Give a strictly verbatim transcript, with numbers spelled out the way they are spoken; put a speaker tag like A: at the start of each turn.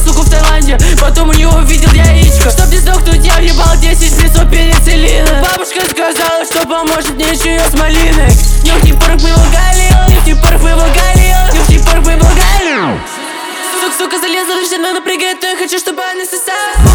A: суку в Таиланде, потом у него увидел яичко. Чтоб не сдохнуть, я въебал десять лицо пенициллина. Бабушка сказала, что поможет мне чаё с малиной. Нюхни порох моего галила, нюхни порох моего галила, нюхни порох моего галила. Сука, сука, залезла, начинаю напрягать, но я хочу, чтобы она сосала.